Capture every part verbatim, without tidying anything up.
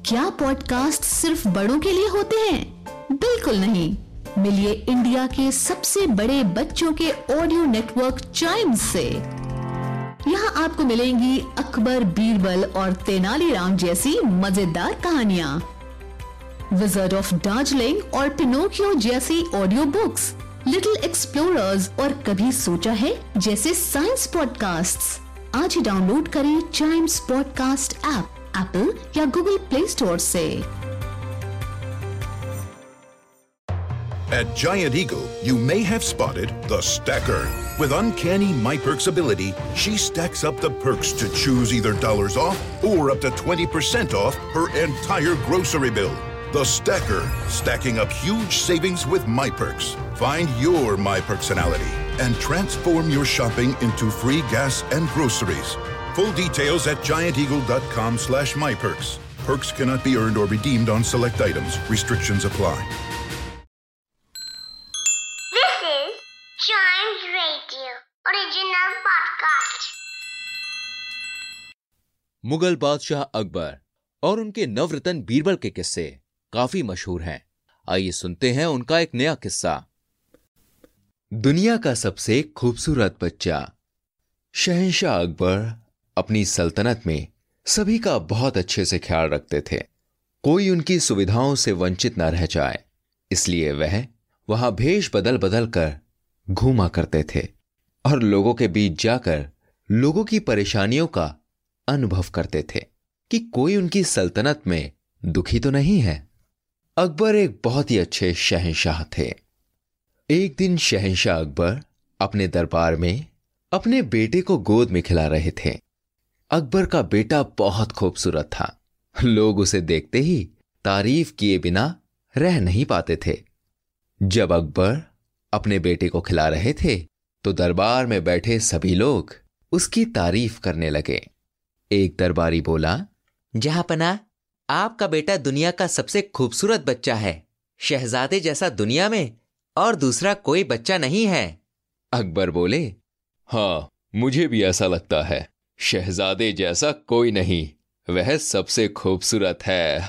क्या पॉडकास्ट सिर्फ बड़ों के लिए होते हैं? बिल्कुल नहीं। मिलिए इंडिया के सबसे बड़े बच्चों के ऑडियो नेटवर्क चाइम्स से। यहाँ आपको मिलेंगी अकबर, बीरबल और तेनालीराम जैसी मजेदार कहानियाँ, विज़र्ड ऑफ दार्जिलिंग और पिनोकियो जैसी ऑडियो बुक्स, लिटिल एक्सप्लोरर्स और कभी सोचा है जैसे साइंस पॉडकास्ट्स। आज ही डाउनलोड करें चाइम्स पॉडकास्ट ऐप एप्पल या गूगल प्ले स्टोर से। At Giant Eagle, you may have spotted the Stacker. With uncanny MyPerks ability, she stacks up the perks to choose either dollars off or up to twenty percent off her entire grocery bill. The Stacker, stacking up huge savings with MyPerks. Find your MyPerksonality and transform your shopping into free gas and groceries. Full details at giant eagle dot com slash my perks. Perks cannot be earned or redeemed on select items. Restrictions apply. This is Chimes Radio original podcast. Mughal बादशाह अकबर और उनके नवरत्न बीरबल के किस्से काफी मशहूर हैं। आइए सुनते हैं उनका एक नया किस्सा। दुनिया का सबसे खूबसूरत बच्चा। शहंशाह अकबर अपनी सल्तनत में सभी का बहुत अच्छे से ख्याल रखते थे। कोई उनकी सुविधाओं से वंचित न रह जाए, इसलिए वह वहां भेष बदल बदल कर घूमा करते थे और लोगों के बीच जाकर लोगों की परेशानियों का अनुभव करते थे कि कोई उनकी सल्तनत में दुखी तो नहीं है। अकबर एक बहुत ही अच्छे शहंशाह थे। एक दिन शहंशाह अकबर अपने दरबार में अपने बेटे को गोद में खिला रहे थे। अकबर का बेटा बहुत खूबसूरत था। लोग उसे देखते ही तारीफ किए बिना रह नहीं पाते थे। जब अकबर अपने बेटे को खिला रहे थे तो दरबार में बैठे सभी लोग उसकी तारीफ करने लगे। एक दरबारी बोला, जहांपना, आपका बेटा दुनिया का सबसे खूबसूरत बच्चा है। शहजादे जैसा दुनिया में और दूसरा कोई बच्चा नहीं है। अकबर बोले, हाँ, मुझे भी ऐसा लगता है। शहजादे जैसा कोई नहीं, वह सबसे खूबसूरत है।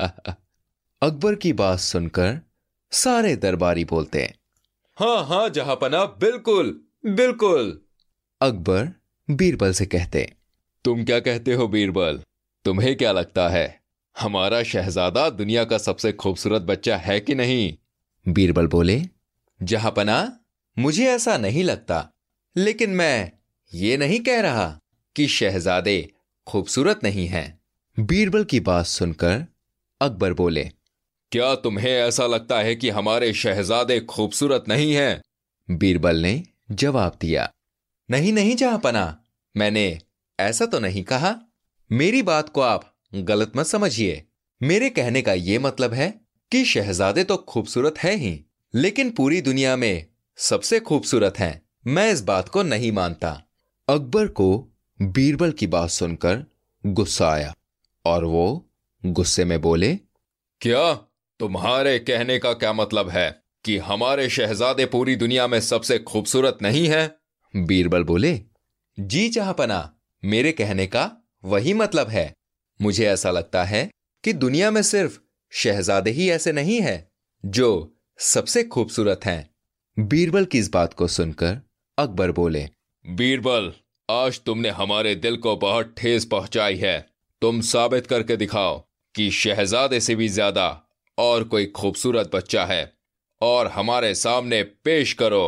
अकबर की बात सुनकर सारे दरबारी बोलते, हाँ हाँ जहांपना, बिल्कुल बिल्कुल। अकबर बीरबल से कहते, तुम क्या कहते हो बीरबल? तुम्हें क्या लगता है, हमारा शहजादा दुनिया का सबसे खूबसूरत बच्चा है कि नहीं? बीरबल बोले, जहांपना, मुझे ऐसा नहीं लगता, लेकिन मैं ये नहीं कह रहा कि शहजादे खूबसूरत नहीं हैं। बीरबल की बात सुनकर अकबर बोले, क्या तुम्हें ऐसा लगता है कि हमारे शहजादे खूबसूरत नहीं हैं? बीरबल ने जवाब दिया, नहीं नहीं जहांपना, मैंने ऐसा तो नहीं कहा। मेरी बात को आप गलत मत समझिए। मेरे कहने का यह मतलब है कि शहजादे तो खूबसूरत है ही, लेकिन पूरी दुनिया में सबसे खूबसूरत हैं, मैं इस बात को नहीं मानता। अकबर को बीरबल की बात सुनकर गुस्सा आया और वो गुस्से में बोले, क्या तुम्हारे कहने का क्या मतलब है कि हमारे शहजादे पूरी दुनिया में सबसे खूबसूरत नहीं हैं? बीरबल बोले, जी जहांपना, मेरे कहने का वही मतलब है। मुझे ऐसा लगता है कि दुनिया में सिर्फ शहजादे ही ऐसे नहीं हैं जो सबसे खूबसूरत हैं। बीरबल की इस बात को सुनकर अकबर बोले, बीरबल, आज तुमने हमारे दिल को बहुत ठेस पहुंचाई है। तुम साबित करके दिखाओ कि शहजादे से भी ज्यादा और कोई खूबसूरत बच्चा है और हमारे सामने पेश करो।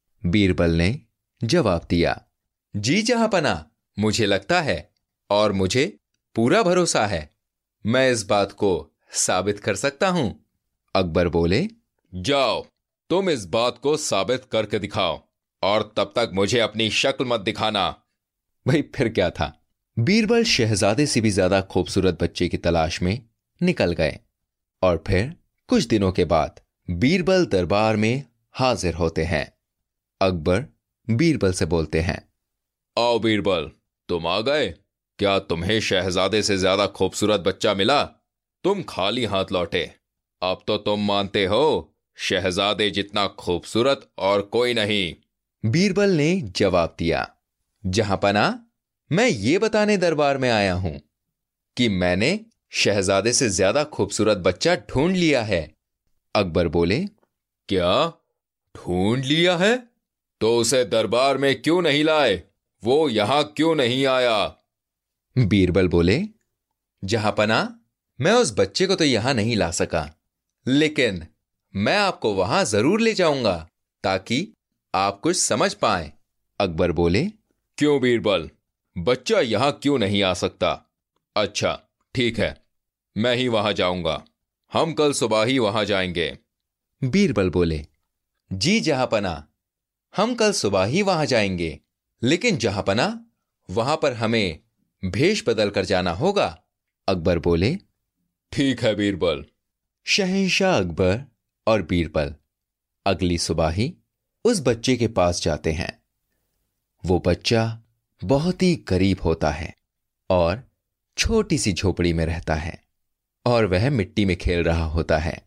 बीरबल ने जवाब दिया, जी जहांपना, मुझे लगता है और मुझे पूरा भरोसा है, मैं इस बात को साबित कर सकता हूं। अकबर बोले, जाओ, तुम इस बात को साबित करके दिखाओ और तब तक मुझे अपनी शक्ल मत दिखाना। भाई फिर क्या था, बीरबल शहजादे से भी ज्यादा खूबसूरत बच्चे की तलाश में निकल गए और फिर कुछ दिनों के बाद बीरबल दरबार में हाजिर होते हैं। अकबर बीरबल से बोलते हैं, आओ बीरबल, तुम आ गए। क्या तुम्हें शहजादे से ज्यादा खूबसूरत बच्चा मिला? तुम खाली हाथ लौटे। अब तो तुम मानते हो शहजादे जितना खूबसूरत और कोई नहीं। बीरबल ने जवाब दिया, जहांपना, मैं ये बताने दरबार में आया हूं कि मैंने शहजादे से ज्यादा खूबसूरत बच्चा ढूंढ लिया है। अकबर बोले, क्या ढूंढ लिया है? तो उसे दरबार में क्यों नहीं लाए? वो यहां क्यों नहीं आया? बीरबल बोले, जहांपना, मैं उस बच्चे को तो यहां नहीं ला सका, लेकिन मैं आपको वहां जरूर ले जाऊंगा ताकि आप कुछ समझ पाएं। अकबर बोले, क्यों बीरबल, बच्चा यहां क्यों नहीं आ सकता? अच्छा ठीक है, मैं ही वहां जाऊंगा। हम कल सुबह ही वहां जाएंगे। बीरबल बोले, जी जहांपना, हम कल सुबह ही वहां जाएंगे, लेकिन जहांपना, वहां पर हमें भेष बदल कर जाना होगा। अकबर बोले, ठीक है बीरबल। शहंशाह अकबर और बीरबल अगली सुबह ही उस बच्चे के पास जाते हैं। वो बच्चा बहुत ही गरीब होता है और छोटी सी झोपड़ी में रहता है और वह मिट्टी में खेल रहा होता है।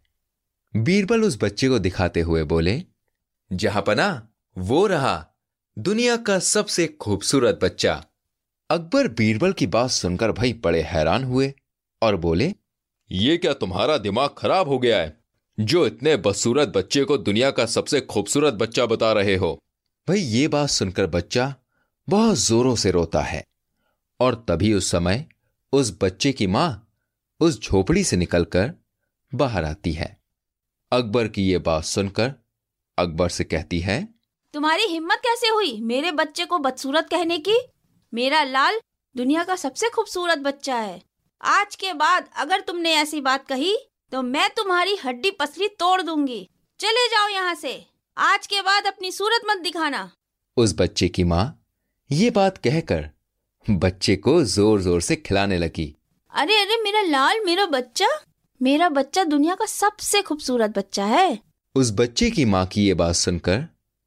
बीरबल उस बच्चे को दिखाते हुए बोले, जहांपना, वो रहा दुनिया का सबसे खूबसूरत बच्चा। अकबर बीरबल की बात सुनकर भाई बड़े हैरान हुए और बोले, ये क्या तुम्हारा दिमाग खराब हो गया है जो इतने बदसूरत बच्चे को दुनिया का सबसे खूबसूरत बच्चा बता रहे हो? भाई ये बात सुनकर बच्चा बहुत जोरों से रोता है और तभी उस समय उस बच्चे की मां उस झोपड़ी से निकलकर बाहर आती है। अकबर की ये बात सुनकर अकबर से कहती है, तुम्हारी हिम्मत कैसे हुई मेरे बच्चे को बदसूरत कहने की? मेरा लाल दुनिया का सबसे खूबसूरत बच्चा है। आज के बाद अगर तुमने ऐसी बात कही तो मैं तुम्हारी हड्डी पसली तोड़ दूंगी। चले जाओ यहाँ से, आज के बाद अपनी सूरत मत दिखाना। उस बच्चे की माँ ये बात कहकर बच्चे को जोर जोर से खिलाने लगी। अरे अरे मेरा लाल, मेरा बच्चा, मेरा बच्चा दुनिया का सबसे खूबसूरत बच्चा है। उस बच्चे की माँ की ये बात सुनकर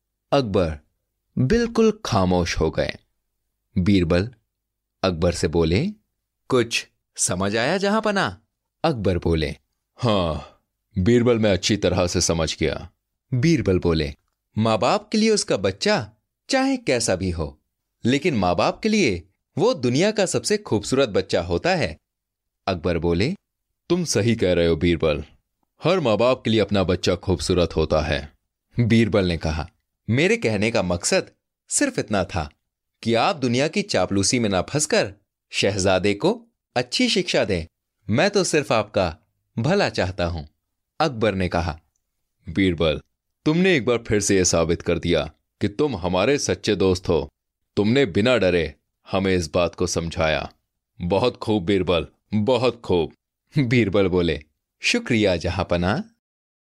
अकबर बिल्कुल खामोश हो गए। बीरबल अकबर से बोले, कुछ समझ आया जहांपना? अकबर बोले, हाँ बीरबल, मैं अच्छी तरह से समझ गया। बीरबल बोले, माँ बाप के लिए उसका बच्चा चाहे कैसा भी हो, लेकिन माँ बाप के लिए वो दुनिया का सबसे खूबसूरत बच्चा होता है। अकबर बोले, तुम सही कह रहे हो बीरबल, हर माँ बाप के लिए अपना बच्चा खूबसूरत होता है। बीरबल ने कहा, मेरे कहने का मकसद सिर्फ इतना था कि आप दुनिया की चापलूसी में ना फंसकर शहजादे को अच्छी शिक्षा दें। मैं तो सिर्फ आपका भला चाहता हूं। अकबर ने कहा, बीरबल, तुमने एक बार फिर से यह साबित कर दिया कि तुम हमारे सच्चे दोस्त हो। तुमने बिना डरे हमें इस बात को समझाया। बहुत खूब बीरबल, बहुत खूब। बीरबल बोले, शुक्रिया जहांपना।